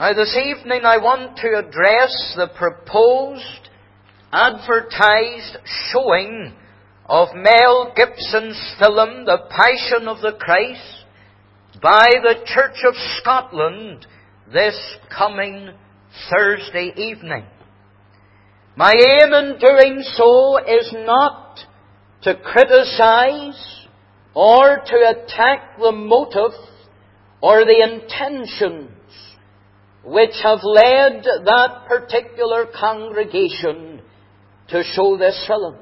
Now this evening I want to address the proposed, advertised showing of Mel Gibson's film, The Passion of the Christ, by the Church of Scotland this coming Thursday evening. My aim in doing so is not to criticize or to attack the motive or the intentions which have led that particular congregation to show this film.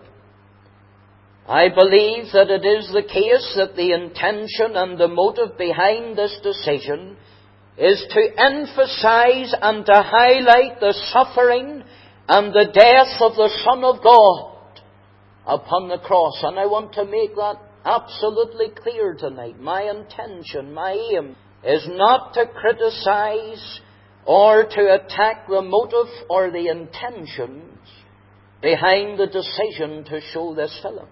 I believe that it is the case that the intention and the motive behind this decision is to emphasize and to highlight the suffering and the death of the Son of God upon the cross. And I want to make that absolutely clear tonight. My intention, my aim, is not to criticize or to attack the motive or the intentions behind the decision to show this film.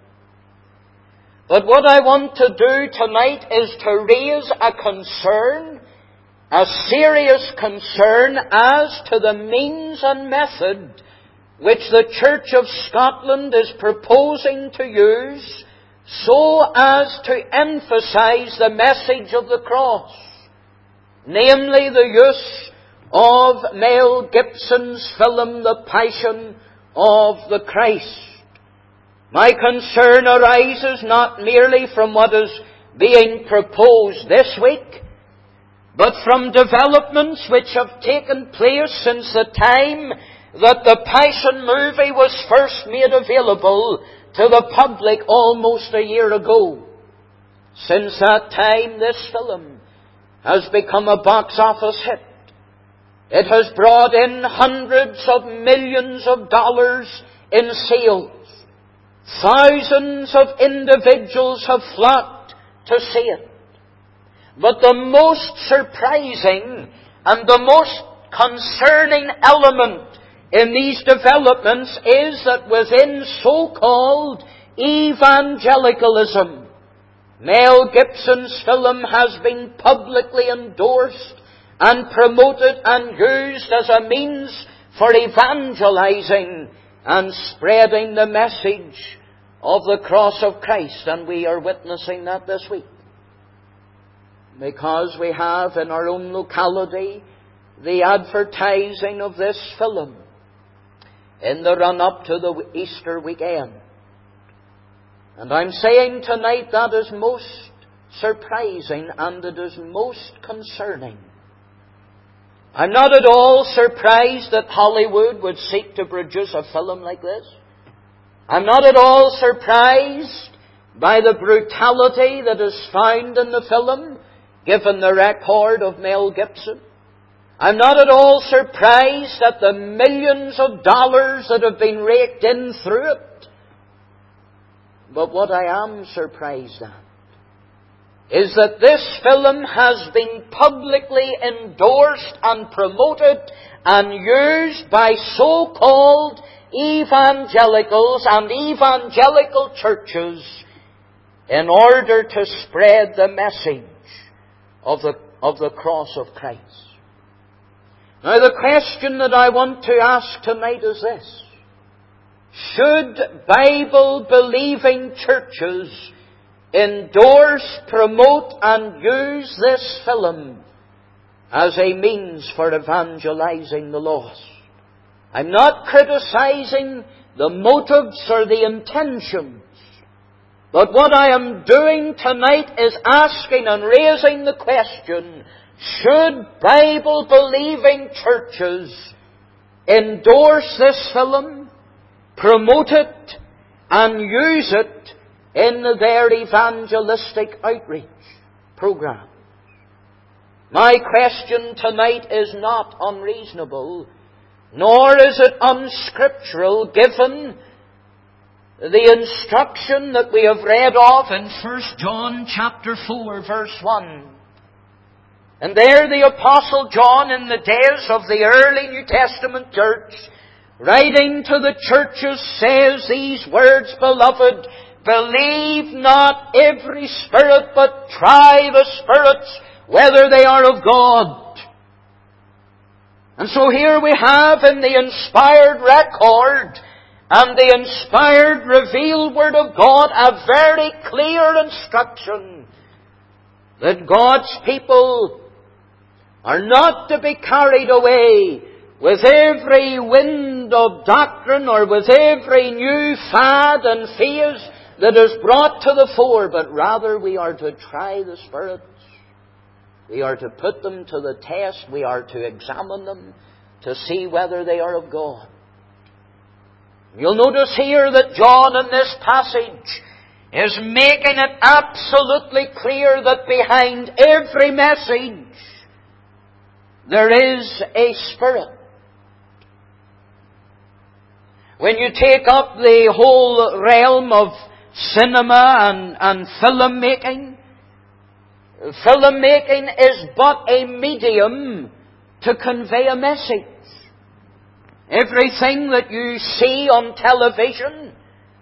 But what I want to do tonight is to raise a concern, a serious concern as to the means and method which the Church of Scotland is proposing to use so as to emphasize the message of the cross, namely the use of Mel Gibson's film, The Passion of the Christ. My concern arises not merely from what is being proposed this week, but from developments which have taken place since the time that the Passion movie was first made available to the public almost a year ago. Since that time, this film has become a box office hit. It has brought in hundreds of millions of dollars in sales. Thousands of individuals have flocked to see it. But the most surprising and the most concerning element in these developments is that within so-called evangelicalism, Mel Gibson's film has been publicly endorsed and promoted and used as a means for evangelizing and spreading the message of the cross of Christ. And we are witnessing that this week, because we have in our own locality the advertising of this film in the run-up to the Easter weekend. And I'm saying tonight that is most surprising and it is most concerning. I'm not at all surprised that Hollywood would seek to produce a film like this. I'm not at all surprised by the brutality that is found in the film, given the record of Mel Gibson. I'm not at all surprised at the millions of dollars that have been raked in through it. But what I am surprised at is that this film has been publicly endorsed and promoted and used by so-called evangelicals and evangelical churches in order to spread the message of the cross of Christ. Now the question that I want to ask tonight is this: should Bible-believing churches endorse, promote and use this film as a means for evangelizing the lost? I'm not criticizing the motives or the intentions, but what I am doing tonight is asking and raising the question: should Bible-believing churches endorse this film, promote it, and use it in their evangelistic outreach program? My question tonight is not unreasonable, nor is it unscriptural, given the instruction that we have read of in 1 John chapter 4, verse 1. And there the Apostle John, in the days of the early New Testament church, writing to the churches, says these words: Beloved, believe not every spirit, but try the spirits whether they are of God. And so here we have in the inspired record and the inspired revealed Word of God a very clear instruction that God's people are not to be carried away with every wind of doctrine or with every new fad and phase that is brought to the fore, but rather we are to try the spirits. We are to put them to the test. We are to examine them to see whether they are of God. You'll notice here that John in this passage is making it absolutely clear that behind every message there is a spirit. When you take up the whole realm of cinema and film making is but a medium to convey a message. Everything that you see on television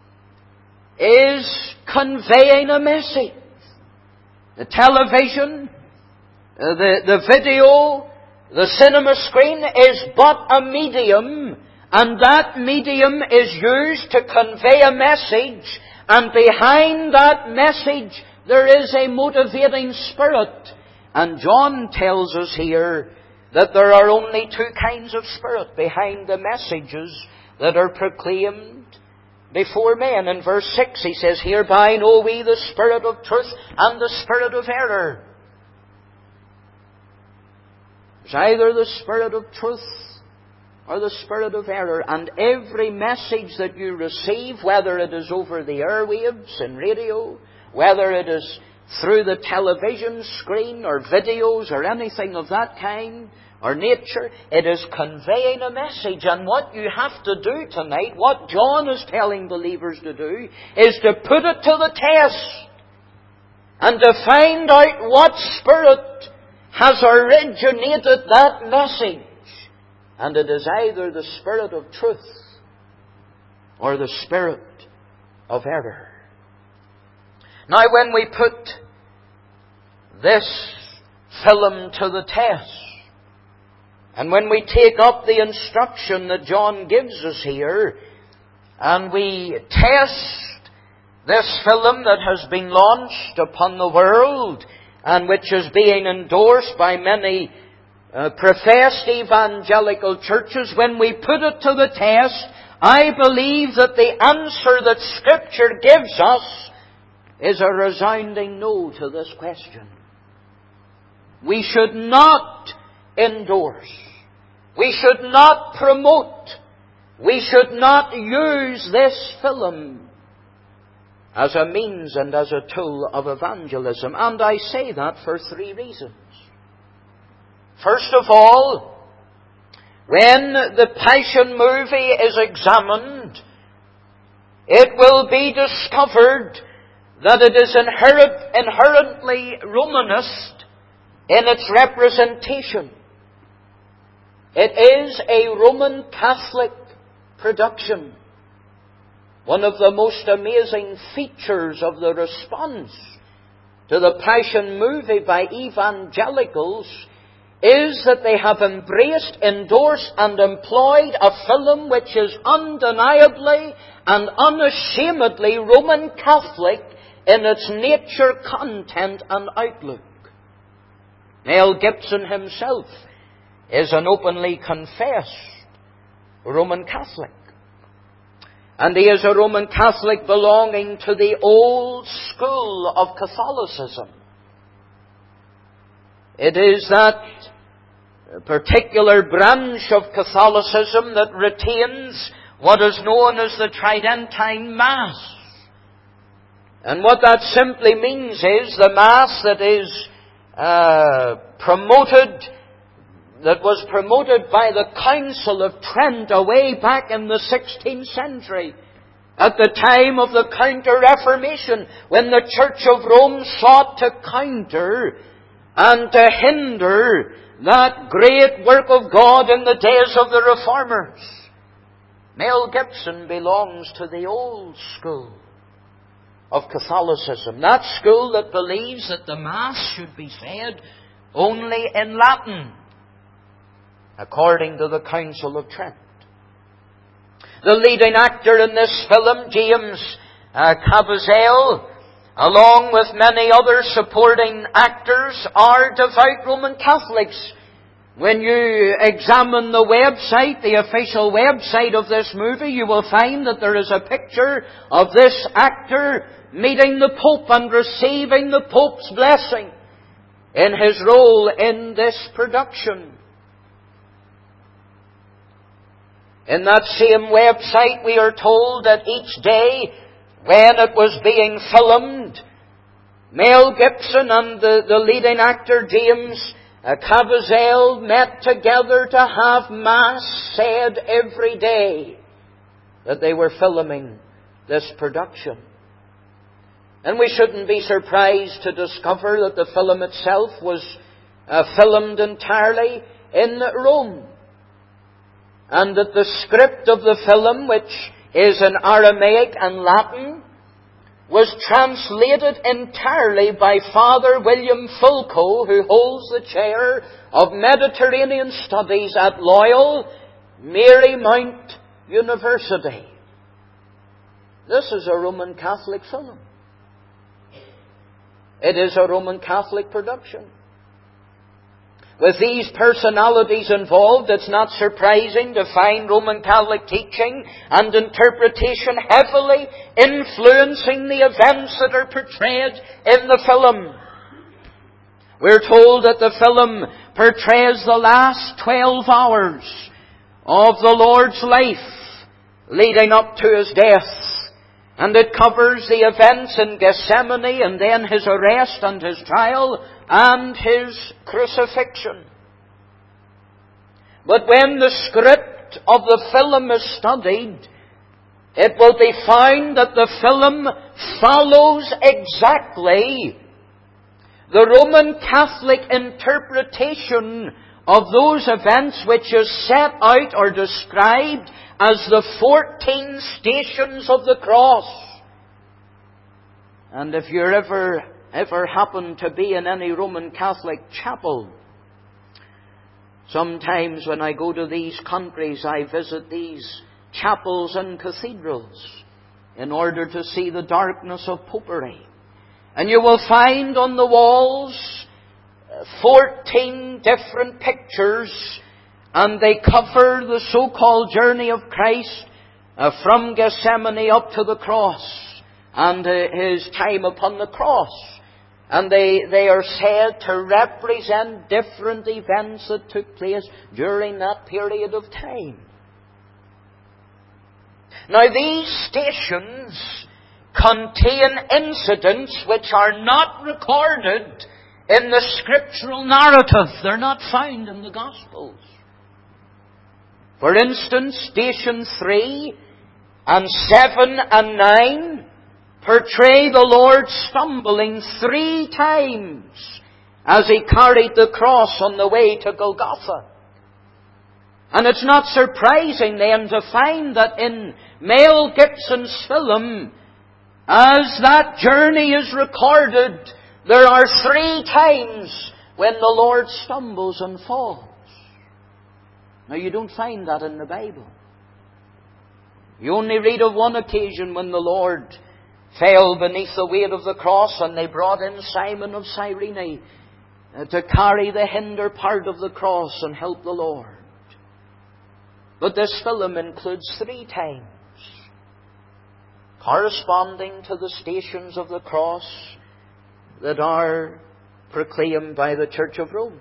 is conveying a message. The television, the video, the cinema screen is but a medium, and that medium is used to convey a message, and behind that message there is a motivating spirit. And John tells us here that there are only two kinds of spirit behind the messages that are proclaimed before men. In verse 6 he says, "Hereby know we the spirit of truth and the spirit of error." There's either the spirit of truth or the spirit of error. And every message that you receive, whether it is over the airwaves in radio, whether it is through the television screen or videos or anything of that kind or nature, it is conveying a message. And what you have to do tonight, what John is telling believers to do, is to put it to the test and to find out what spirit has originated that message. And it is either the spirit of truth or the spirit of error. Now, when we put this film to the test, and when we take up the instruction that John gives us here, and we test this film that has been launched upon the world, and which is being endorsed by many professed evangelical churches, when we put it to the test, I believe that the answer that Scripture gives us is a resounding no to this question. We should not endorse. We should not promote. We should not use this film as a means and as a tool of evangelism. And I say that for three reasons. First of all, when the Passion movie is examined, it will be discovered that it is inherently Romanist in its representation. It is a Roman Catholic production. One of the most amazing features of the response to the Passion movie by evangelicals is that they have embraced, endorsed and employed a film which is undeniably and unashamedly Roman Catholic in its nature, content and outlook. Mel Gibson himself is an openly confessed Roman Catholic. And he is a Roman Catholic belonging to the old school of Catholicism. It is that particular branch of Catholicism that retains what is known as the Tridentine Mass. And what that simply means is the Mass that is that was promoted by the Council of Trent way back in the 16th century, at the time of the Counter-Reformation, when the Church of Rome sought to counter and to hinder that great work of God in the days of the Reformers. Mel Gibson belongs to the old school of Catholicism. That school that believes that the Mass should be said only in Latin. according to the Council of Trent. The leading actor in this film, James Caviezel, along with many other supporting actors, are devout Roman Catholics. When you examine the website, the official website of this movie, you will find that there is a picture of this actor meeting the Pope and receiving the Pope's blessing in his role in this production. In that same website, we are told that each day when it was being filmed, Mel Gibson and the leading actor James Caviezel met together to have Mass said every day that they were filming this production. And we shouldn't be surprised to discover that the film itself was filmed entirely in Rome. And that the script of the film, which is in Aramaic and Latin, was translated entirely by Father William Fulco, who holds the chair of Mediterranean Studies at Loyal Marymount University. This is a Roman Catholic film. It is a Roman Catholic production. With these personalities involved, it's not surprising to find Roman Catholic teaching and interpretation heavily influencing the events that are portrayed in the film. We're told that the film portrays the last 12 hours of the Lord's life leading up to His death. And it covers the events in Gethsemane and then His arrest and His trial and His crucifixion. But when the script of the film is studied, it will be found that the film follows exactly the Roman Catholic interpretation of those events which is set out or described as the 14 stations of the cross. And if you're ever happen to be in any Roman Catholic chapel, sometimes when I go to these countries, I visit these chapels and cathedrals in order to see the darkness of popery. And you will find on the walls 14 different pictures, and they cover the so-called journey of Christ from Gethsemane up to the cross and His time upon the cross. And they are said to represent different events that took place during that period of time. Now, these stations contain incidents which are not recorded in the scriptural narrative. They're not found in the Gospels. For instance, Station 3 and 7 and 9 portray the Lord stumbling 3 times as He carried the cross on the way to Golgotha. And it's not surprising then to find that in Mel Gibson's film, as that journey is recorded, there are 3 times when the Lord stumbles and falls. Now, you don't find that in the Bible. You only read of one occasion when the Lord fell beneath the weight of the cross and they brought in Simon of Cyrene to carry the hinder part of the cross and help the Lord. But this film includes 3 times, corresponding to the stations of the cross that are proclaimed by the Church of Rome.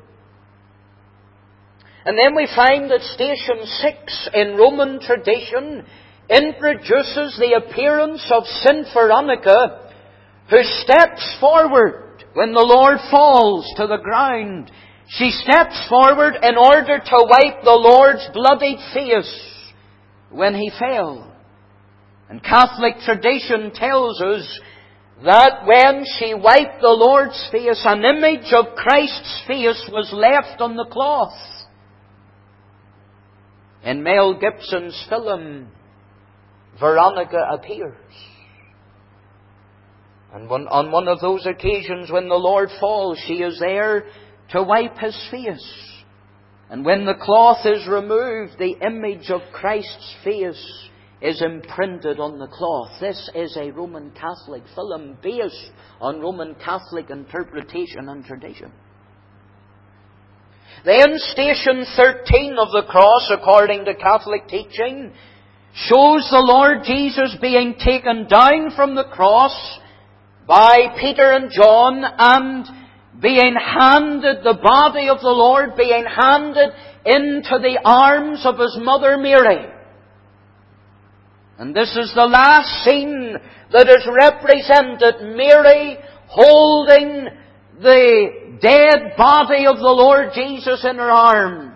And then we find that Station 6 in Roman tradition introduces the appearance of St. Veronica, who steps forward when the Lord falls to the ground. She steps forward in order to wipe the Lord's bloodied face when He fell. And Catholic tradition tells us that when she wiped the Lord's face, an image of Christ's face was left on the cloth. In Mel Gibson's film, Veronica appears. And on one of those occasions when the Lord falls, she is there to wipe His face. And when the cloth is removed, the image of Christ's face is imprinted on the cloth. This is a Roman Catholic film based on Roman Catholic interpretation and tradition. Then station 13 of the cross, according to Catholic teaching, shows the Lord Jesus being taken down from the cross by Peter and John and being handed, the body of the Lord being handed into the arms of His mother Mary. And this is the last scene that is represented, Mary holding the dead body of the Lord Jesus in her arms.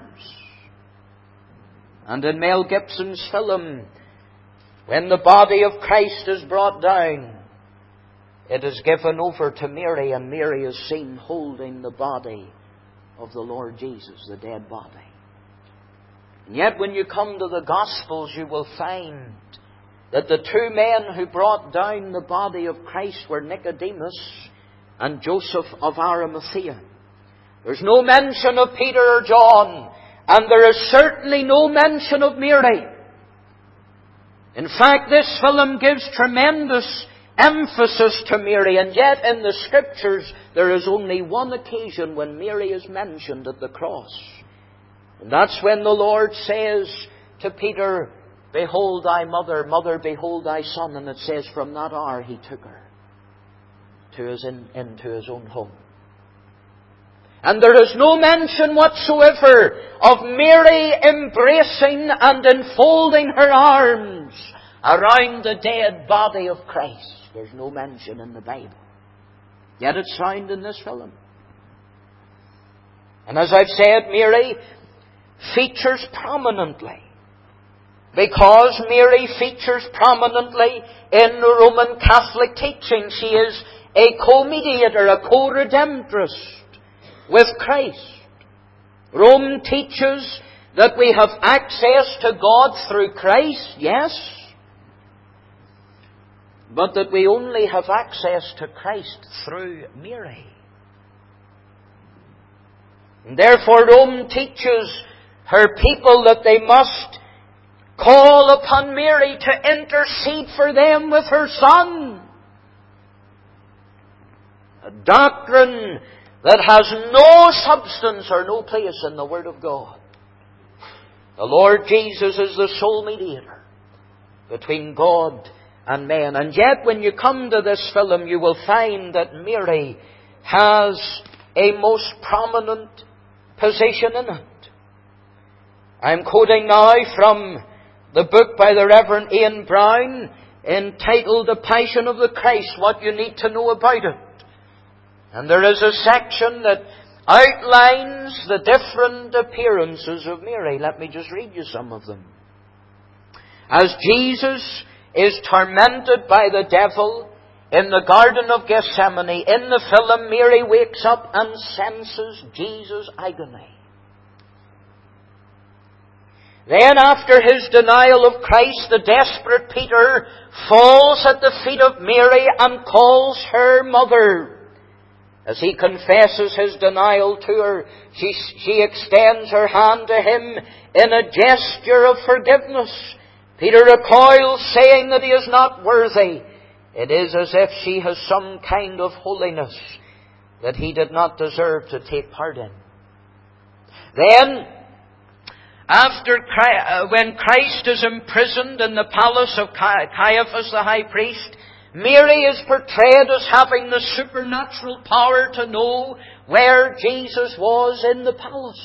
And in Mel Gibson's film, when the body of Christ is brought down, it is given over to Mary, and Mary is seen holding the body of the Lord Jesus, the dead body. And yet when you come to the Gospels, you will find that the two men who brought down the body of Christ were Nicodemus and Joseph of Arimathea. There's no mention of Peter or John, and there is certainly no mention of Mary. In fact, this film gives tremendous emphasis to Mary, and yet in the Scriptures there is only one occasion when Mary is mentioned at the cross. And that's when the Lord says to Peter, "Behold thy mother, mother, behold thy son." And it says from that hour He took her into His own home. And there is no mention whatsoever of Mary embracing and enfolding her arms around the dead body of Christ. There's no mention in the Bible. Yet it's found in this film. And as I've said, Mary features prominently. Because Mary features prominently in the Roman Catholic teaching. She is a co-mediator, a co-redemptress with Christ. Rome teaches that we have access to God through Christ, yes, but that we only have access to Christ through Mary. And therefore Rome teaches her people that they must call upon Mary to intercede for them with her Son. A doctrine that has no substance or no place in the Word of God. The Lord Jesus is the sole mediator between God and men. And yet when you come to this film, you will find that Mary has a most prominent position in it. I'm quoting now from the book by the Reverend Ian Brown entitled The Passion of the Christ, What You Need to Know About It. And there is a section that outlines the different appearances of Mary. Let me just read you some of them. As Jesus is tormented by the devil in the Garden of Gethsemane, in the film, Mary wakes up and senses Jesus' agony. Then after His denial of Christ, the desperate Peter falls at the feet of Mary and calls her mother. As he confesses his denial to her, she extends her hand to him in a gesture of forgiveness. Peter recoils, saying that he is not worthy. It is as if she has some kind of holiness that he did not deserve to take part in. Then, when Christ is imprisoned in the palace of Caiaphas the high priest, Mary is portrayed as having the supernatural power to know where Jesus was in the palace.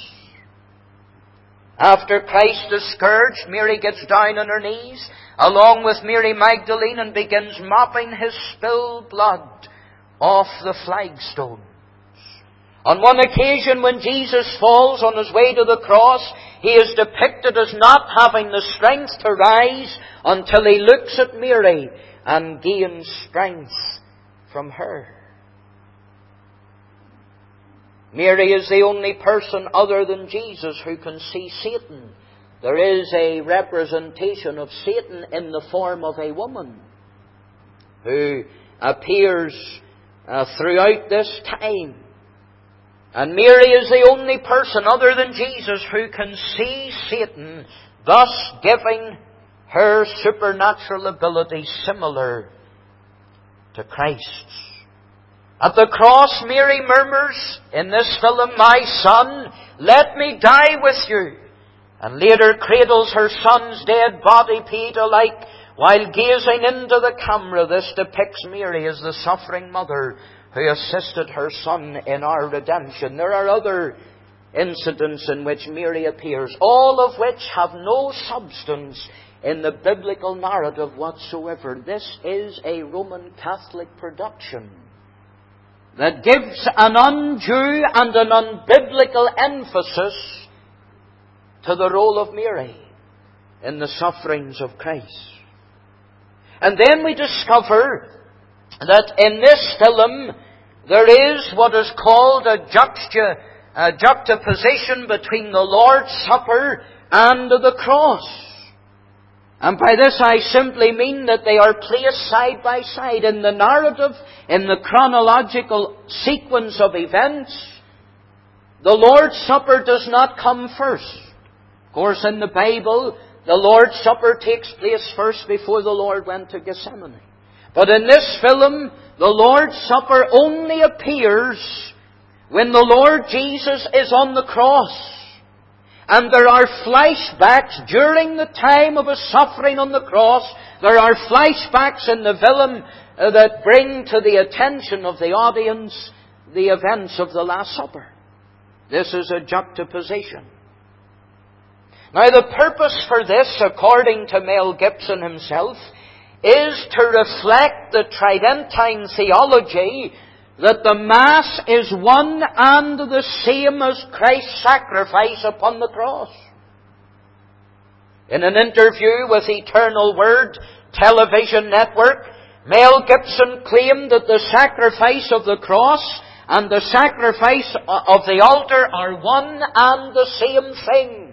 After Christ is scourged, Mary gets down on her knees, along with Mary Magdalene, and begins mopping His spilled blood off the flagstones. On one occasion when Jesus falls on His way to the cross, He is depicted as not having the strength to rise until He looks at Mary and gains strength from her. Mary is the only person other than Jesus who can see Satan. There is a representation of Satan in the form of a woman who appears throughout this time. And Mary is the only person other than Jesus who can see Satan thus giving her supernatural ability similar to Christ's. At the cross, Mary murmurs in this film, "My son, let me die with you," and later cradles her son's dead body Peter-like while gazing into the camera. This depicts Mary as the suffering mother who assisted her son in our redemption. There are other incidents in which Mary appears, all of which have no substance in the biblical narrative whatsoever. This is a Roman Catholic production that gives an undue and an unbiblical emphasis to the role of Mary in the sufferings of Christ. And then we discover that in this film there is what is called a juxtaposition between the Lord's Supper and the cross. And by this I simply mean that they are placed side by side in the narrative, in the chronological sequence of events. The Lord's Supper does not come first. Of course, in the Bible, the Lord's Supper takes place first before the Lord went to Gethsemane. But in this film, the Lord's Supper only appears when the Lord Jesus is on the cross. And there are flashbacks during the time of His suffering on the cross. There are flashbacks in the film that bring to the attention of the audience the events of the Last Supper. This is a juxtaposition. Now, the purpose for this, according to Mel Gibson himself, is to reflect the Tridentine theology that the Mass is one and the same as Christ's sacrifice upon the cross. In an interview with Eternal Word television network, Mel Gibson claimed that the sacrifice of the cross and the sacrifice of the altar are one and the same thing.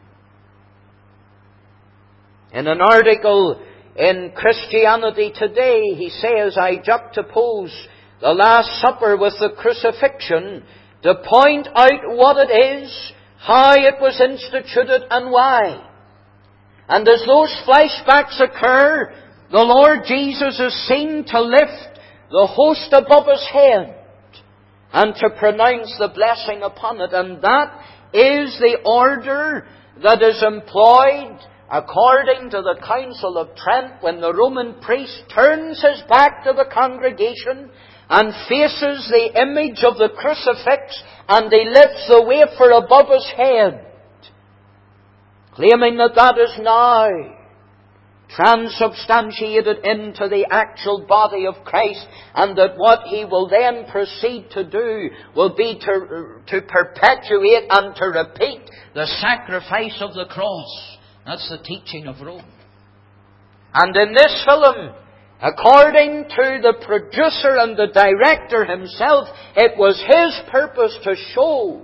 In an article in Christianity Today, he says, "I juxtapose the Last Supper with the crucifixion to point out what it is, how it was instituted, and why. And as those flashbacks occur, the Lord Jesus is seen to lift the host above His head and to pronounce the blessing upon it. And that is the order that is employed according to the Council of Trent when the Roman priest turns his back to the congregation and faces the image of the crucifix, and he lifts the wafer above his head, claiming that that is now transubstantiated into the actual body of Christ, and that what He will then proceed to do will be to perpetuate and to repeat the sacrifice of the cross. That's the teaching of Rome. And in this film, according to the producer and the director himself, it was his purpose to show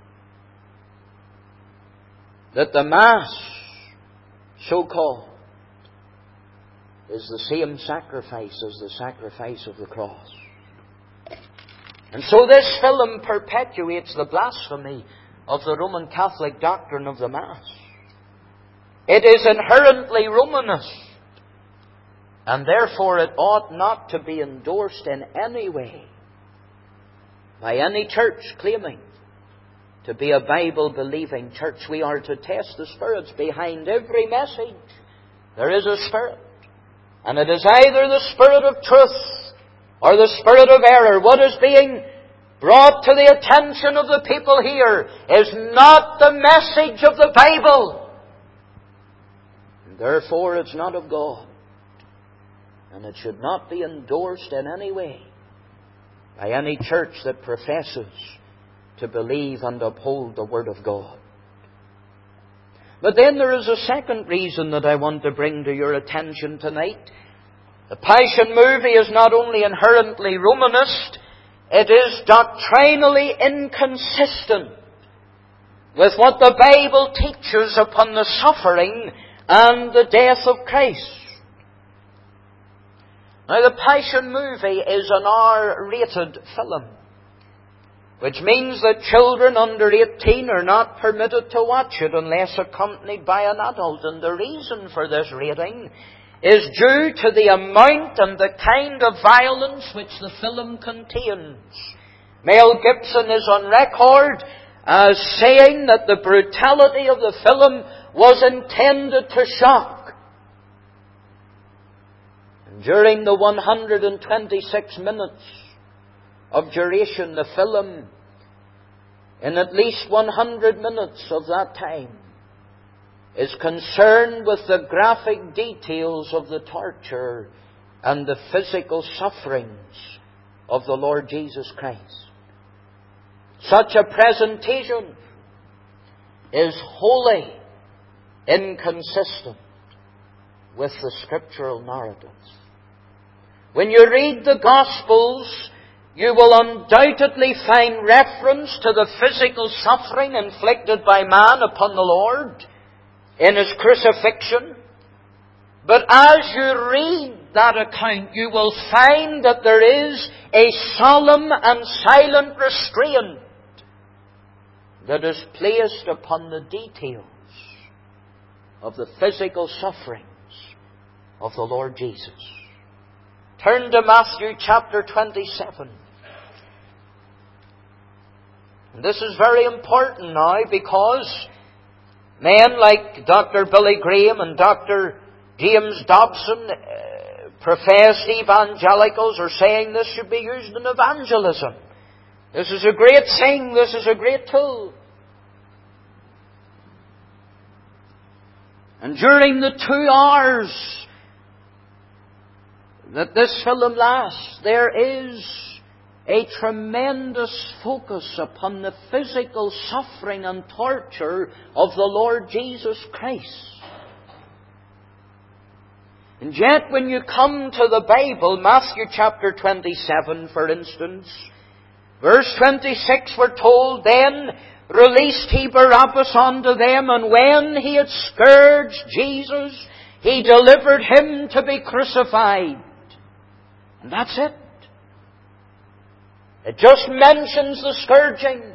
that the Mass, so-called, is the same sacrifice as the sacrifice of the cross. And so this film perpetuates the blasphemy of the Roman Catholic doctrine of the Mass. It is inherently Romanist, and therefore it ought not to be endorsed in any way by any church claiming to be a Bible-believing church. We are to test the spirits behind every message. There is a spirit, and it is either the spirit of truth or the spirit of error. What is being brought to the attention of the people here is not the message of the Bible. Therefore, it's not of God. And it should not be endorsed in any way by any church that professes to believe and uphold the Word of God. But then there is a second reason that I want to bring to your attention tonight. The Passion movie is not only inherently Romanist, it is doctrinally inconsistent with what the Bible teaches upon the suffering and the death of Christ. Now, the Passion movie is an R-rated film. which means that children under 18 are not permitted to watch it unless accompanied by an adult. And the reason for this rating is due to the amount and the kind of violence which the film contains. Mel Gibson is on record as saying that the brutality of the film was intended to shock. And during the 126 minutes of duration, the film, in at least 100 minutes of that time, is concerned with the graphic details of the torture and the physical sufferings of the Lord Jesus Christ. Such a presentation is wholly inconsistent with the scriptural narratives. When you read the Gospels, you will undoubtedly find reference to the physical suffering inflicted by man upon the Lord in His crucifixion. But as you read that account, you will find that there is a solemn and silent restraint that is placed upon the details of the physical sufferings of the Lord Jesus. Turn to Matthew chapter 27. And this is very important now, because men like Dr. Billy Graham and Dr. James Dobson, professed evangelicals, are saying this should be used in evangelism. This is a great thing. This is a great tool. And during the 2 hours that this film lasts, there is a tremendous focus upon the physical suffering and torture of the Lord Jesus Christ. And yet when you come to the Bible, Matthew chapter 27, for instance, verse 26, we're told, "Then released He Barabbas unto them, and when He had scourged Jesus, He delivered Him to be crucified." And that's it. It just mentions the scourging.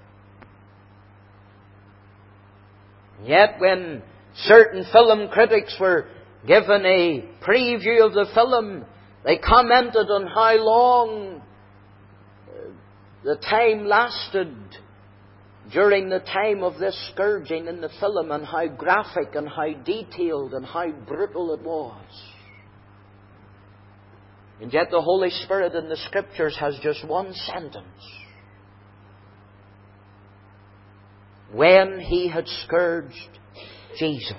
Yet when certain film critics were given a preview of the film, they commented on how long the time lasted during the time of this scourging in the film, and how graphic and how detailed and how brutal it was. And yet the Holy Spirit in the Scriptures has just one sentence. When He had scourged Jesus.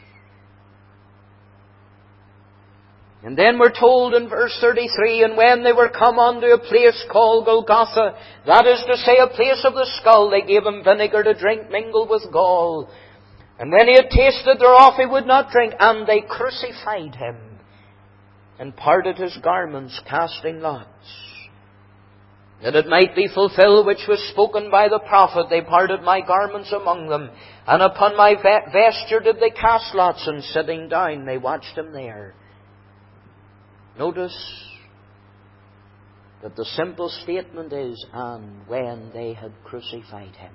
And then we're told in verse 33, "And when they were come unto a place called Golgotha, that is to say, a place of the skull, they gave Him vinegar to drink mingled with gall. And when He had tasted thereof, He would not drink. And they crucified Him, and parted His garments, casting lots. That it might be fulfilled which was spoken by the prophet, they parted my garments among them, and upon my vesture did they cast lots, and sitting down they watched Him there." Notice that the simple statement is, "and when they had crucified Him."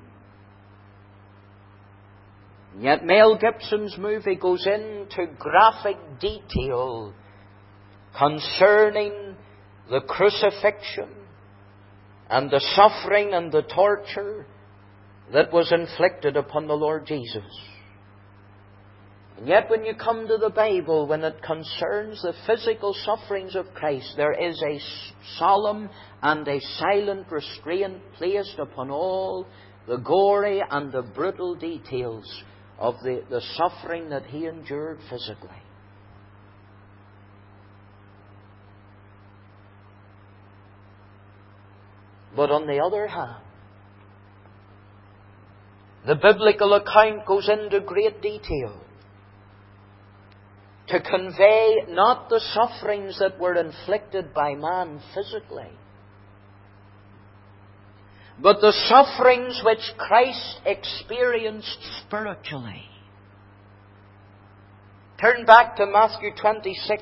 And yet Mel Gibson's movie goes into graphic detail concerning the crucifixion and the suffering and the torture that was inflicted upon the Lord Jesus. And yet when you come to the Bible, when it concerns the physical sufferings of Christ, there is a solemn and a silent restraint placed upon all the gory and the brutal details of the suffering that He endured physically. But on the other hand, the biblical account goes into great detail to convey not the sufferings that were inflicted by man physically, but the sufferings which Christ experienced spiritually. Turn back to Matthew 26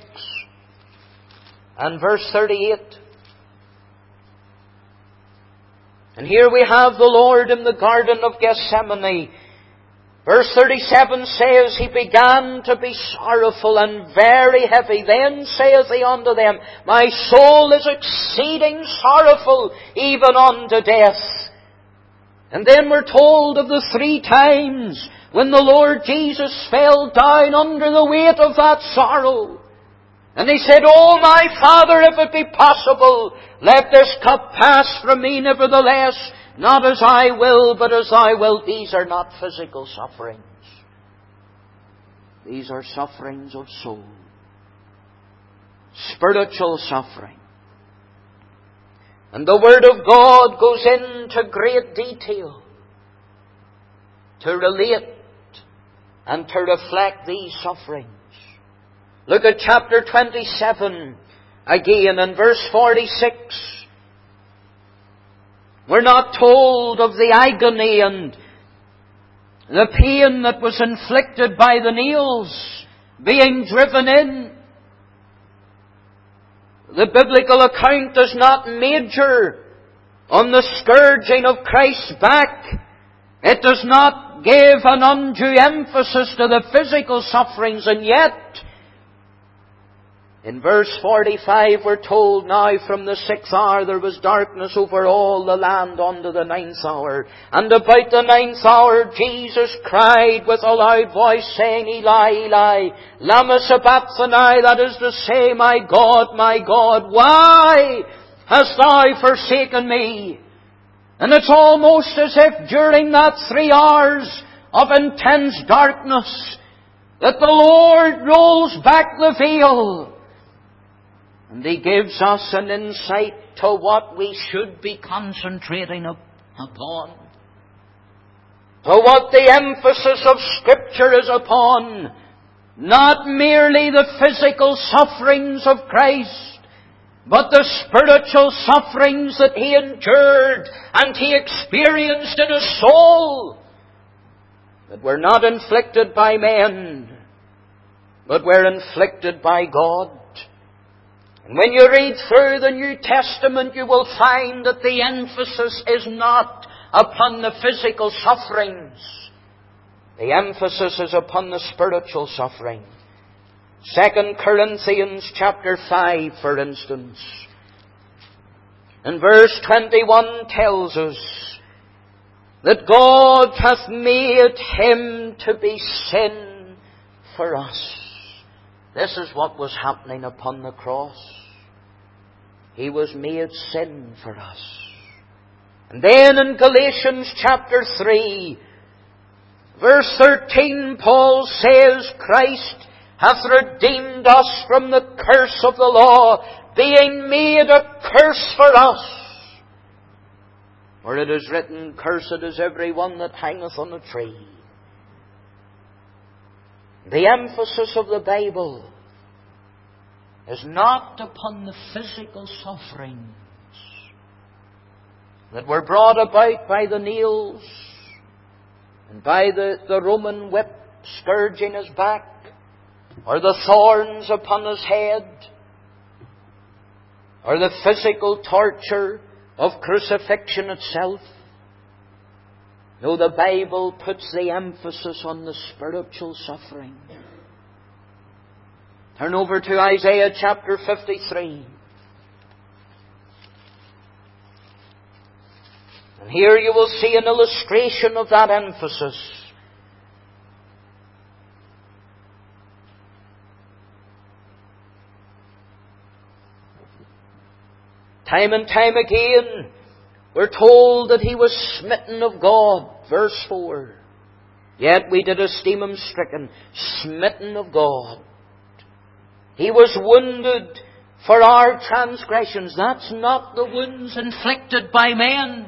and verse 38. And here we have the Lord in the Garden of Gethsemane. Verse 37 says, He began to be sorrowful and very heavy. Then saith He unto them, My soul is exceeding sorrowful, even unto death. And then we're told of the 3 times when the Lord Jesus fell down under the weight of that sorrow. And He said, O my Father, if it be possible, let this cup pass from me. Nevertheless, not as I will, but as Thou wilt. These are not physical sufferings. These are sufferings of soul. Spiritual suffering. And the Word of God goes into great detail to relate and to reflect these sufferings. Look at chapter 27 again in verse 46. We're not told of the agony and the pain that was inflicted by the nails being driven in. The biblical account does not major on the scourging of Christ's back. It does not give an undue emphasis to the physical sufferings, and yet in verse 45 we're told, Now from the 6th hour there was darkness over all the land unto the 9th hour. And about the 9th hour Jesus cried with a loud voice, saying, Eli, Eli, lama sabachthani, that is to say, My God, why hast Thou forsaken me? And it's almost as if during that 3 hours of intense darkness that the Lord rolls back the veil. And He gives us an insight to what we should be concentrating upon. To what the emphasis of Scripture is upon. Not merely the physical sufferings of Christ, but the spiritual sufferings that He endured and He experienced in His soul, that were not inflicted by men, but were inflicted by God. And when you read through the New Testament, you will find that the emphasis is not upon the physical sufferings. The emphasis is upon the spiritual suffering. 2 Corinthians chapter 5, for instance, and verse 21 tells us that God hath made Him to be sin for us. This is what was happening upon the cross. He was made sin for us. And then in Galatians chapter 3, verse 13, Paul says, Christ hath redeemed us from the curse of the law, being made a curse for us. For it is written, Cursed is every one that hangeth on a tree. The emphasis of the Bible is not upon the physical sufferings that were brought about by the nails and by the Roman whip scourging His back, or the thorns upon His head, or the physical torture of crucifixion itself. No, the Bible puts the emphasis on the spiritual suffering. Turn over to Isaiah chapter 53. And here you will see an illustration of that emphasis. Time and time again, we're told that He was smitten of God. Verse 4. Yet we did esteem Him stricken, smitten of God. He was wounded for our transgressions. That's not the wounds inflicted by men.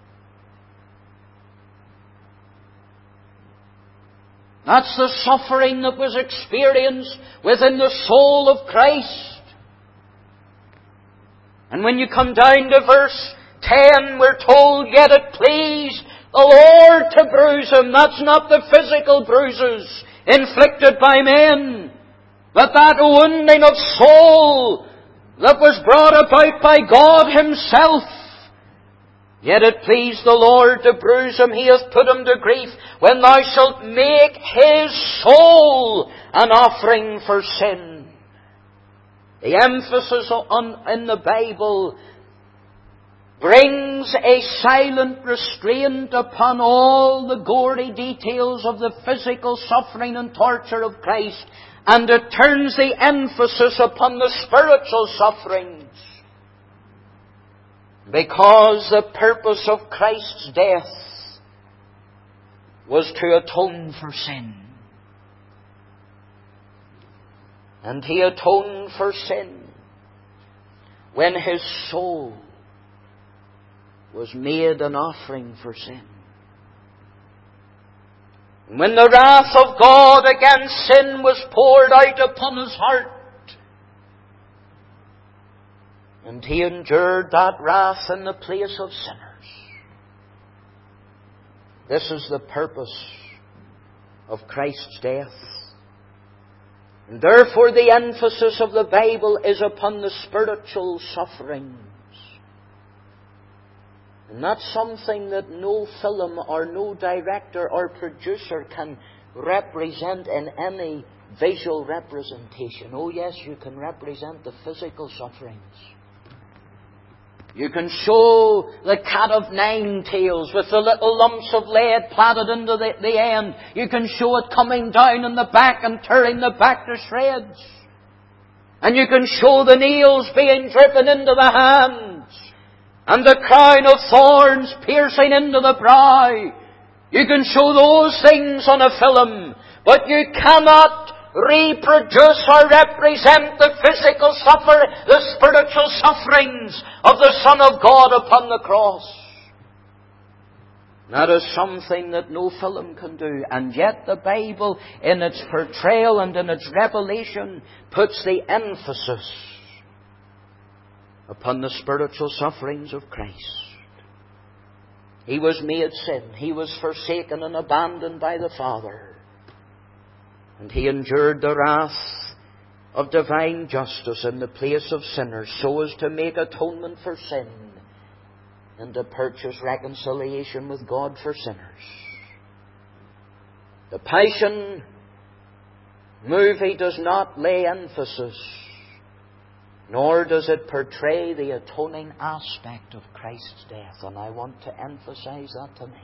That's the suffering that was experienced within the soul of Christ. And when you come down to verse 10, we're told, Yet it pleased the Lord to bruise Him. That's not the physical bruises inflicted by men, but that wounding of soul that was brought about by God Himself. Yet it pleased the Lord to bruise him, he hath put him to grief. When thou shalt make his soul an offering for sin. The emphasis in the Bible brings a silent restraint upon all the gory details of the physical suffering and torture of Christ, and it turns the emphasis upon the spiritual sufferings. Because the purpose of Christ's death was to atone for sin. And He atoned for sin when His soul was made an offering for sin. When the wrath of God against sin was poured out upon His heart, and He endured that wrath in the place of sinners. This is the purpose of Christ's death. And therefore the emphasis of the Bible is upon the spiritual sufferings. And that's something that no film or no director or producer can represent in any visual representation. Oh yes, you can represent the physical sufferings. You can show the cat of nine tails with the little lumps of lead platted into the end. You can show it coming down in the back and tearing the back to shreds. And you can show the nails being driven into the hands. And the crown of thorns piercing into the brow. You can show those things on a film. But you cannot reproduce or represent the the spiritual sufferings of the Son of God upon the cross. That is something that no film can do. And yet the Bible, in its portrayal and in its revelation, puts the emphasis upon the spiritual sufferings of Christ. He was made sin. He was forsaken and abandoned by the Father. And He endured the wrath of divine justice in the place of sinners, so as to make atonement for sin and to purchase reconciliation with God for sinners. The Passion movie does not lay emphasis, nor does it portray the atoning aspect of Christ's death, and I want to emphasize that tonight.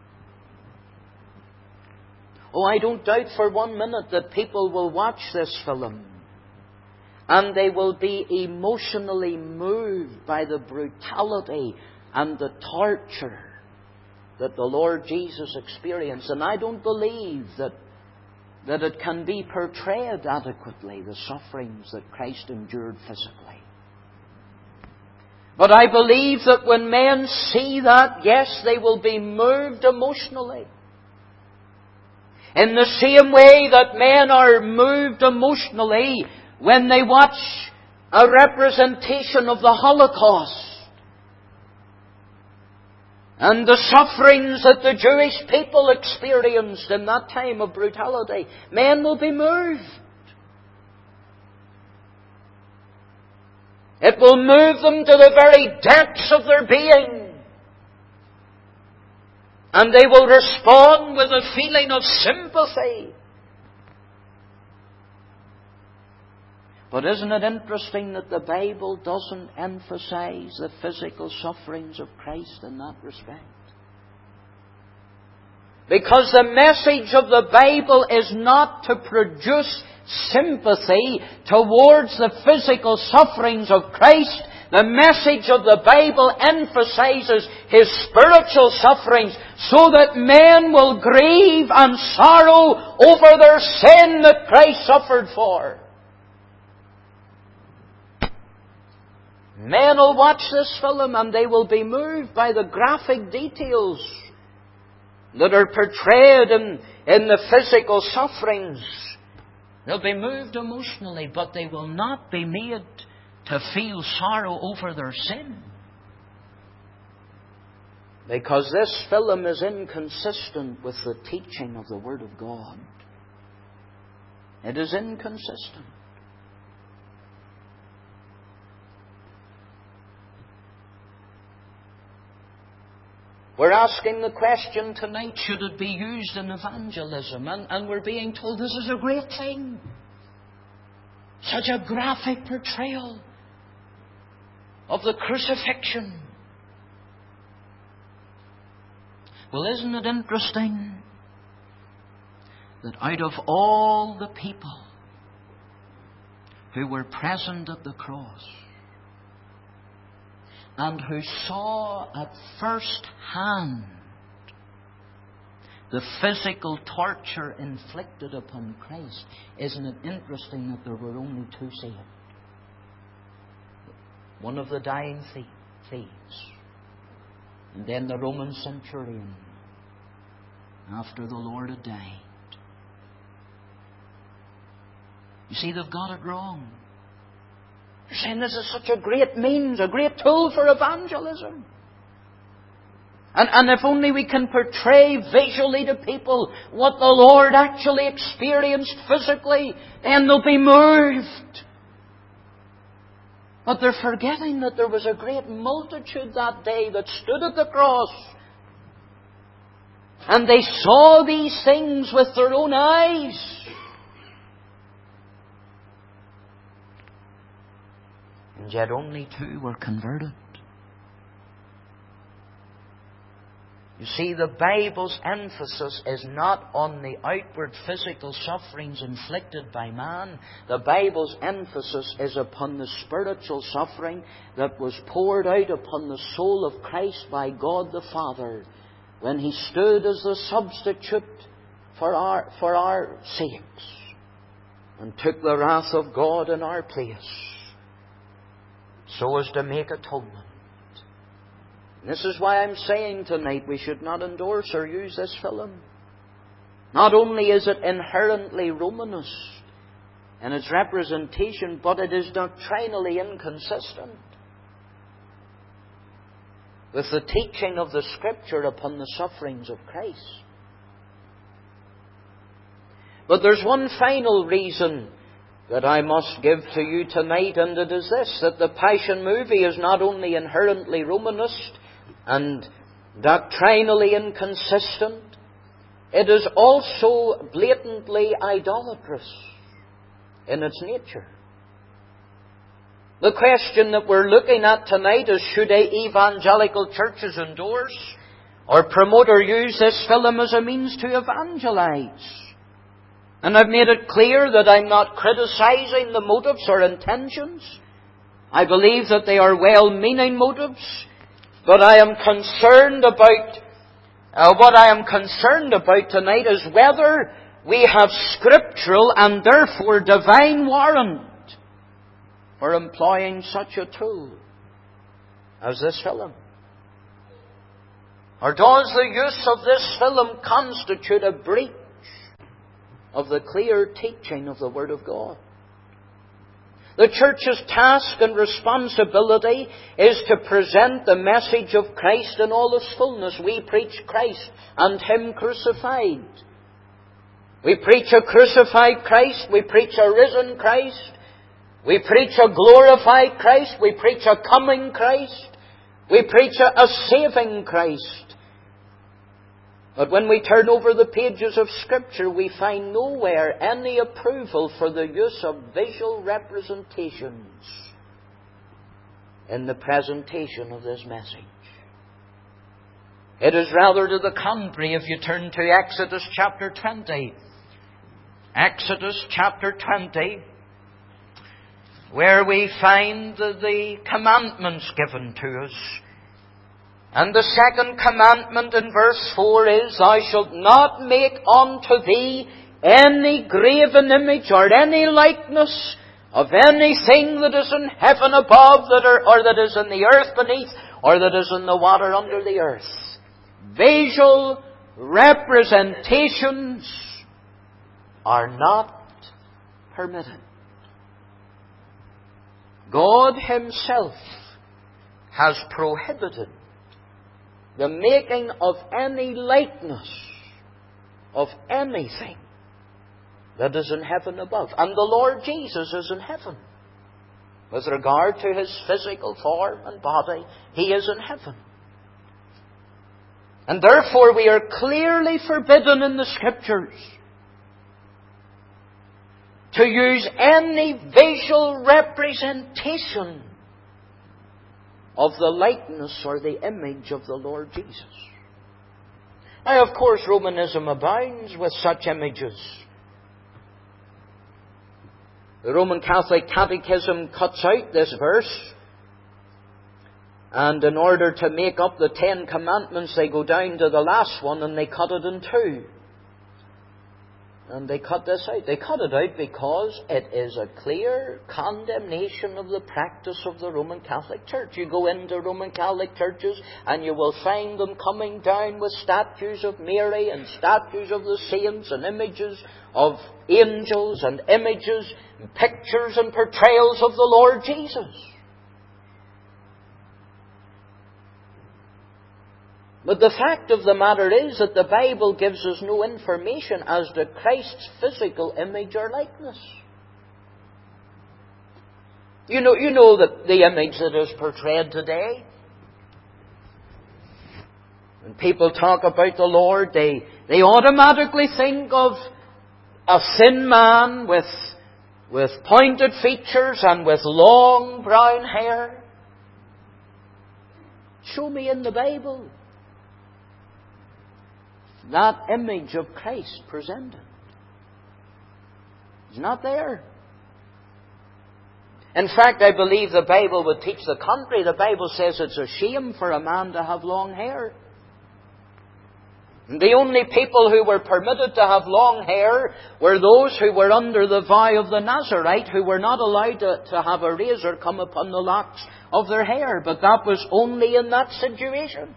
Oh, I don't doubt for 1 minute that people will watch this film and they will be emotionally moved by the brutality and the torture that the Lord Jesus experienced. And I don't believe that it can be portrayed adequately, the sufferings that Christ endured physically. But I believe that when men see that, yes, they will be moved emotionally. In the same way that men are moved emotionally when they watch a representation of the Holocaust and the sufferings that the Jewish people experienced in that time of brutality, men will be moved. It will move them to the very depths of their being. And they will respond with a feeling of sympathy. But isn't it interesting that the Bible doesn't emphasize the physical sufferings of Christ in that respect? Because the message of the Bible is not to produce sympathy towards the physical sufferings of Christ. The message of the Bible emphasizes His spiritual sufferings so that men will grieve and sorrow over their sin that Christ suffered for. Men will watch this film and they will be moved by the graphic details that are portrayed in the physical sufferings. They'll be moved emotionally, but they will not be made to feel sorrow over their sin. Because this film is inconsistent with the teaching of the Word of God. It is inconsistent. We're asking the question tonight, should it be used in evangelism? And we're being told this is a great thing. Such a graphic portrayal of the crucifixion. Well, isn't it interesting that out of all the people who were present at the cross and who saw at first hand the physical torture inflicted upon Christ, isn't it interesting that there were only two saved? One of the dying thieves, and then the Roman centurion after the Lord had died. You see, they've got it wrong. They're saying this is such a great means, a great tool for evangelism. And if only we can portray visually to people what the Lord actually experienced physically, then they'll be moved. But they're forgetting that there was a great multitude that day that stood at the cross. And they saw these things with their own eyes. And yet only two were converted. You see, the Bible's emphasis is not on the outward physical sufferings inflicted by man. The Bible's emphasis is upon the spiritual suffering that was poured out upon the soul of Christ by God the Father when He stood as the substitute for our sakes and took the wrath of God in our place so as to make atonement. This is why I'm saying tonight we should not endorse or use this film. Not only is it inherently Romanist in its representation, but it is doctrinally inconsistent with the teaching of the Scripture upon the sufferings of Christ. But there's one final reason that I must give to you tonight, and it is this, that the Passion movie is not only inherently Romanist and doctrinally inconsistent, it is also blatantly idolatrous in its nature. The question that we're looking at tonight is, should evangelical churches endorse or promote or use this film as a means to evangelize? And I've made it clear that I'm not criticizing the motives or intentions. I believe that they are well-meaning motives. But I am concerned about, what I am concerned about tonight is whether we have scriptural and therefore divine warrant for employing such a tool as this film. Or does the use of this film constitute a breach of the clear teaching of the Word of God? The church's task and responsibility is to present the message of Christ in all His fullness. We preach Christ and Him crucified. We preach a crucified Christ. We preach a risen Christ. We preach a glorified Christ. We preach a coming Christ. We preach a saving Christ. But when we turn over the pages of Scripture, we find nowhere any approval for the use of visual representations in the presentation of this message. It is rather to the contrary if you turn to Exodus chapter 20. Exodus chapter 20, where we find the commandments given to us. And the second commandment in verse 4 is, Thou shalt not make unto thee any graven image or any likeness of anything that is in heaven above, or that is in the earth beneath, or that is in the water under the earth. Visual representations are not permitted. God Himself has prohibited the making of any likeness of anything that is in heaven above. And the Lord Jesus is in heaven. With regard to His physical form and body, He is in heaven. And therefore we are clearly forbidden in the Scriptures to use any visual representation of the likeness or the image of the Lord Jesus. Now, of course, Romanism abounds with such images. The Roman Catholic Catechism cuts out this verse, and in order to make up the 10 Commandments, they go down to the last one and they cut it in two. And they cut this out. They cut it out because it is a clear condemnation of the practice of the Roman Catholic Church. You go into Roman Catholic churches and you will find them coming down with statues of Mary and statues of the saints and images of angels and images and pictures and portrayals of the Lord Jesus. But the fact of the matter is that the Bible gives us no information as to Christ's physical image or likeness. You know that the image that is portrayed today. When people talk about the Lord, they automatically think of a thin man with pointed features and with long brown hair. Show me in the Bible that image of Christ presented. It's not there. In fact, I believe the Bible would teach the contrary. The Bible says it's a shame for a man to have long hair. And the only people who were permitted to have long hair were those who were under the vow of the Nazarite, who were not allowed to have a razor come upon the locks of their hair. But that was only in that situation.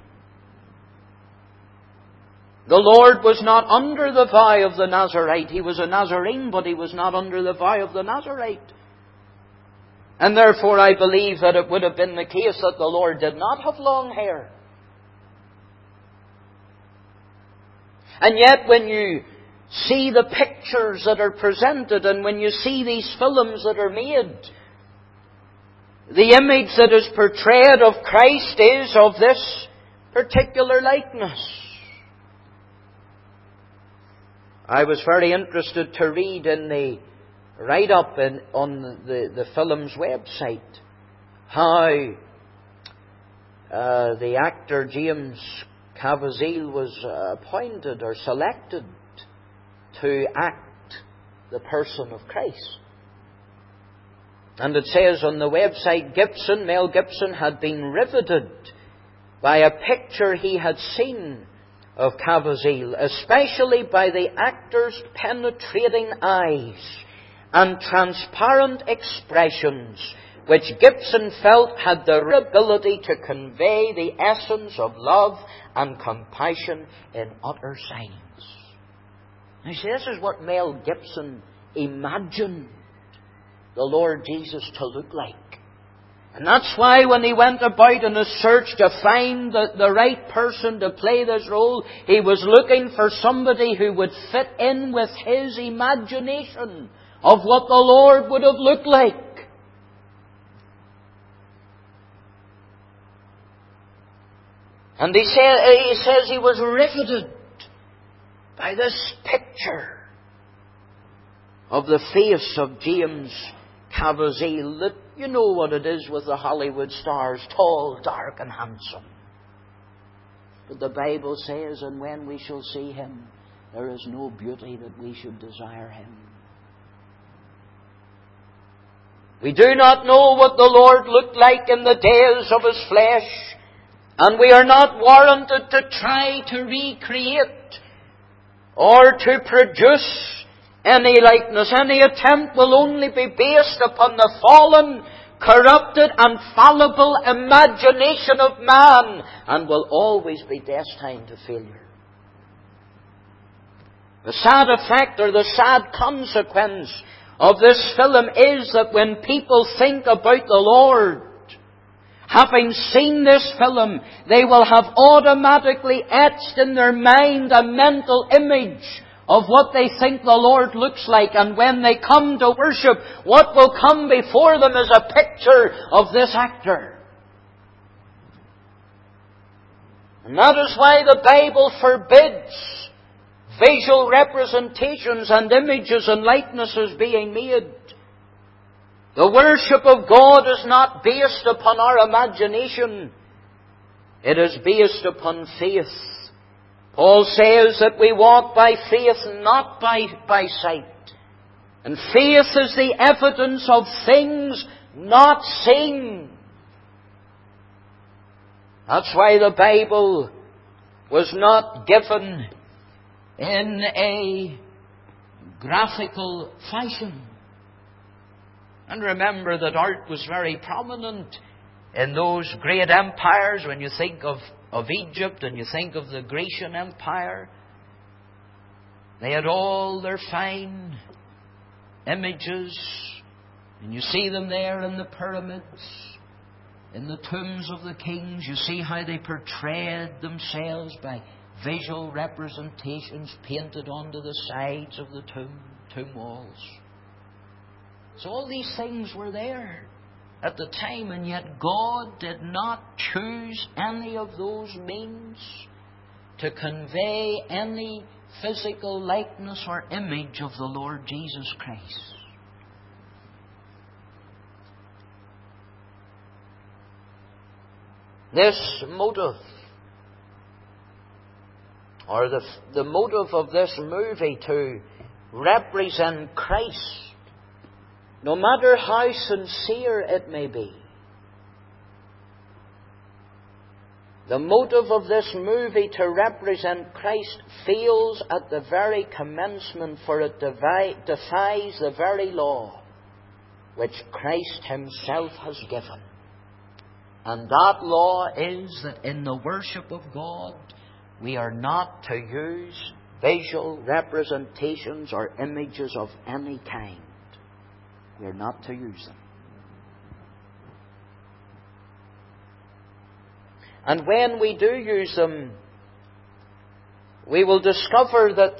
The Lord was not under the vow of the Nazarite. He was a Nazarene, but He was not under the vow of the Nazarite. And therefore I believe that it would have been the case that the Lord did not have long hair. And yet when you see the pictures that are presented and when you see these films that are made, the image that is portrayed of Christ is of this particular likeness. I was very interested to read in the write-up on the film's website how the actor James Caviezel was appointed or selected to act the person of Christ. And it says on the website, Mel Gibson had been riveted by a picture he had seen of Caviezel, especially by the actor's penetrating eyes and transparent expressions, which Gibson felt had the ability to convey the essence of love and compassion in utter silence. Now see, this is what Mel Gibson imagined the Lord Jesus to look like. And that's why when he went about in a search to find the right person to play this role, he was looking for somebody who would fit in with his imagination of what the Lord would have looked like. And he says he was riveted by this picture of the face of James Caviezel, that you know what it is with the Hollywood stars, tall, dark and handsome. But the Bible says, and when we shall see Him, there is no beauty that we should desire Him. We do not know what the Lord looked like in the days of His flesh, and we are not warranted to try to recreate or to produce any likeness. Any attempt will only be based upon the fallen, corrupted and fallible imagination of man, and will always be destined to failure. The sad effect or the sad consequence of this film is that when people think about the Lord, having seen this film, they will have automatically etched in their mind a mental image of what they think the Lord looks like. And when they come to worship, what will come before them is a picture of this actor. And that is why the Bible forbids visual representations and images and likenesses being made. The worship of God is not based upon our imagination. It is based upon faith. Paul says that we walk by faith, not by sight. And faith is the evidence of things not seen. That's why the Bible was not given in a graphical fashion. And remember that art was very prominent in those great empires. When you think of Egypt and you think of the Grecian Empire, they had all their fine images. And you see them there in the pyramids, in the tombs of the kings. You see how they portrayed themselves by visual representations painted onto the sides of the tomb walls. So all these things were there at the time, and yet God did not choose any of those means to convey any physical likeness or image of the Lord Jesus Christ. This motive, or the motive of this movie to represent Christ, no matter how sincere it may be, the motive of this movie to represent Christ fails at the very commencement, for it defies the very law which Christ Himself has given. And that law is that in the worship of God, we are not to use visual representations or images of any kind. We are not to use them. And when we do use them, we will discover that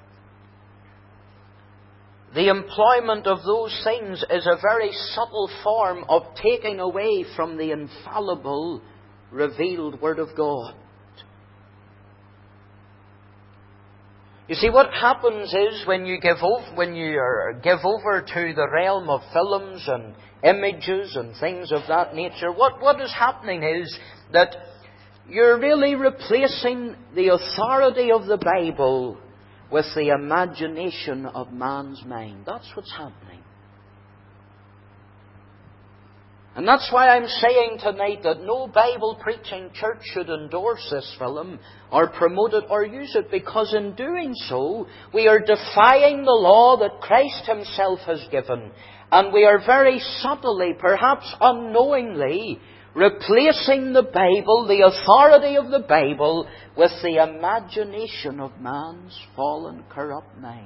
the employment of those things is a very subtle form of taking away from the infallible, revealed Word of God. You see, what happens is when you give over to the realm of films and images and things of that nature, what is happening is that you're really replacing the authority of the Bible with the imagination of man's mind. That's what's happening. And that's why I'm saying tonight that no Bible-preaching church should endorse this film or promote it or use it, because in doing so, we are defying the law that Christ Himself has given. And we are very subtly, perhaps unknowingly, replacing the Bible, the authority of the Bible, with the imagination of man's fallen, corrupt mind.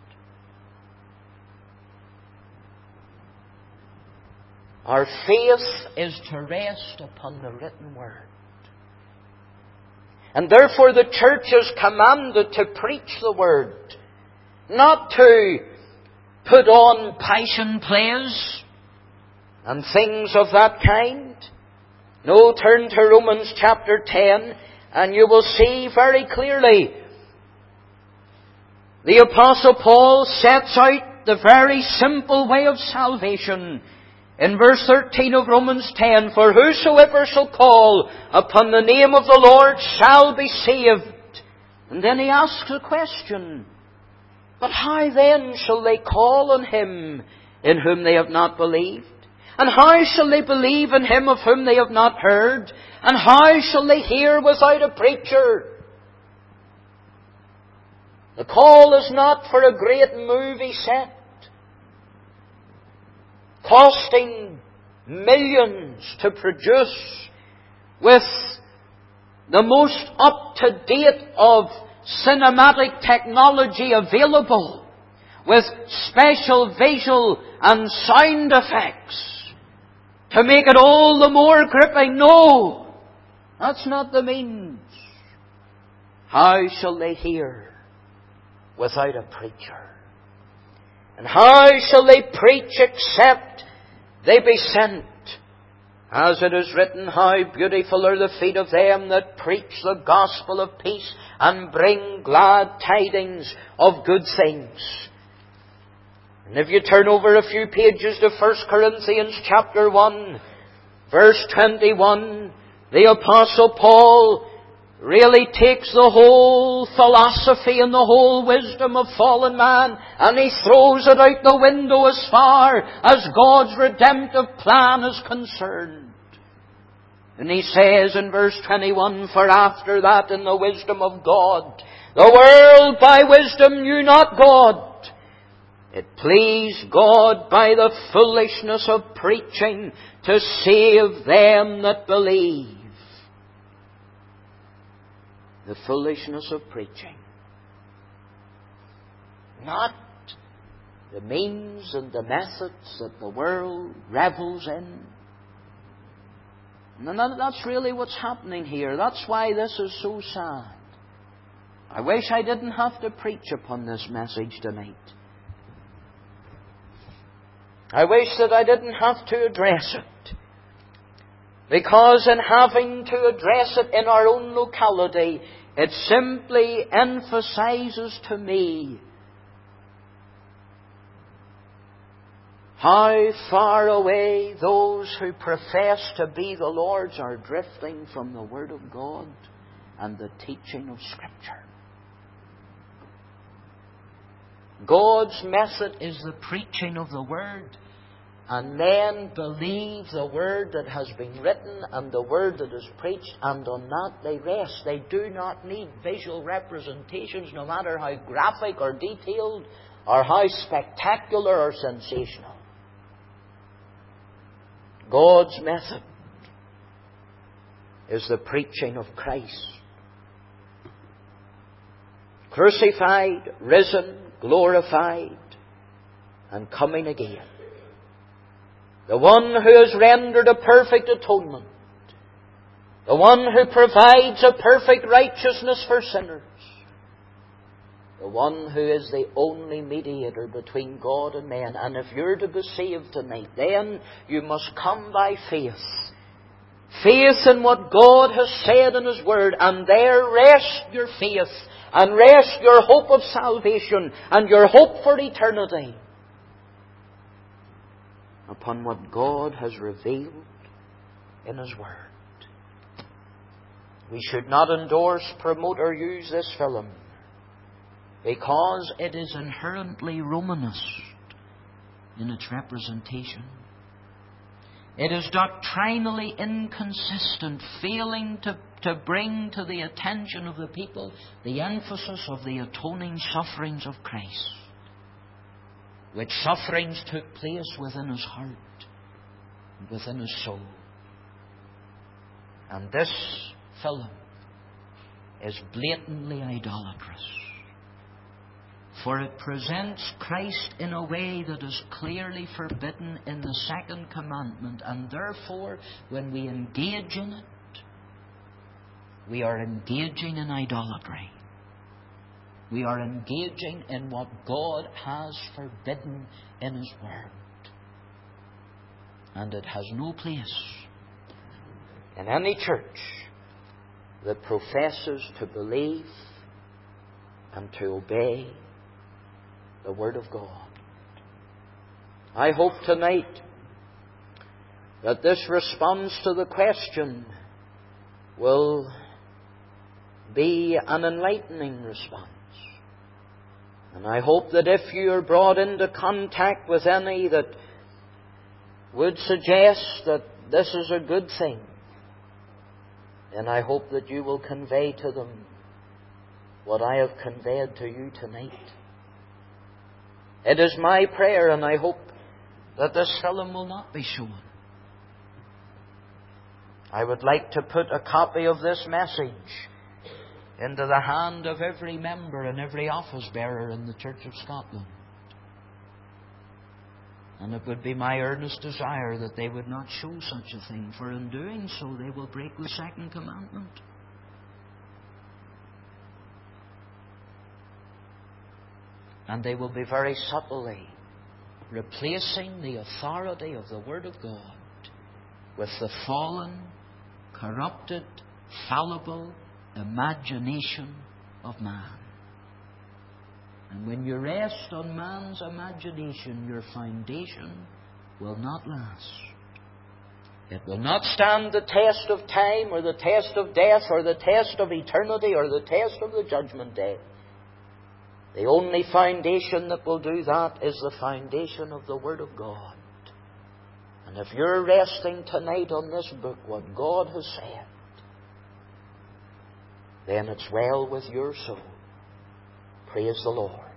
Our faith is to rest upon the written Word. And therefore the church is commanded to preach the Word, not to put on passion plays and things of that kind. No, turn to Romans chapter 10 and you will see very clearly the Apostle Paul sets out the very simple way of salvation. In verse 13 of Romans 10, for whosoever shall call upon the name of the Lord shall be saved. And then he asks a question. But how then shall they call on Him in whom they have not believed? And how shall they believe in Him of whom they have not heard? And how shall they hear without a preacher? The call is not for a great movie set, costing millions to produce, with the most up-to-date of cinematic technology available, with special visual and sound effects to make it all the more gripping. No, that's not the means. How shall they hear without a preacher? And how shall they preach except they be sent? As it is written, how beautiful are the feet of them that preach the gospel of peace and bring glad tidings of good things. And if you turn over a few pages to 1 Corinthians chapter 1, verse 21, the Apostle Paul really takes the whole philosophy and the whole wisdom of fallen man and he throws it out the window as far as God's redemptive plan is concerned. And he says in verse 21, for after that in the wisdom of God, the world by wisdom knew not God. It pleased God by the foolishness of preaching to save them that believe. The foolishness of preaching. Not the means and the methods that the world revels in. And that's really what's happening here. That's why this is so sad. I wish I didn't have to preach upon this message tonight. I wish that I didn't have to address it. Because in having to address it in our own locality, it simply emphasizes to me how far away those who profess to be the Lord's are drifting from the Word of God and the teaching of Scripture. God's method is the preaching of the Word, and men believe the Word that has been written and the Word that is preached, and on that they rest. They do not need visual representations, no matter how graphic or detailed or how spectacular or sensational. God's method is the preaching of Christ. Crucified, risen, glorified, and coming again. The one who has rendered a perfect atonement. The one who provides a perfect righteousness for sinners. The one who is the only mediator between God and man. And if you're to be saved tonight, then you must come by faith. Faith in what God has said in His Word, and there rest your faith, and rest your hope of salvation, and your hope for eternity upon what God has revealed in His Word. We should not endorse, promote, or use this film because it is inherently Romanist in its representation. It is doctrinally inconsistent, failing to bring to the attention of the people the emphasis of the atoning sufferings of Christ, which sufferings took place within His heart and within His soul. And this film is blatantly idolatrous, for it presents Christ in a way that is clearly forbidden in the second commandment, and therefore when we engage in it, we are engaging in idolatry. We are engaging in what God has forbidden in His Word. And it has no place in any church that professes to believe and to obey the Word of God. I hope tonight that this response to the question will be an enlightening response. And I hope that if you are brought into contact with any that would suggest that this is a good thing, then I hope that you will convey to them what I have conveyed to you tonight. It is my prayer, and I hope that this film will not be shown. I would like to put a copy of this message into the hand of every member and every office bearer in the Church of Scotland. And it would be my earnest desire that they would not show such a thing, for in doing so they will break the second commandment. And they will be very subtly replacing the authority of the Word of God with the fallen, corrupted, fallible imagination of man. And when you rest on man's imagination, your foundation will not last. It will not stand the test of time, or the test of death, or the test of eternity, or the test of the judgment day. The only foundation that will do that is the foundation of the Word of God. And if you're resting tonight on this book, what God has said, then it's well with your soul. Praise the Lord.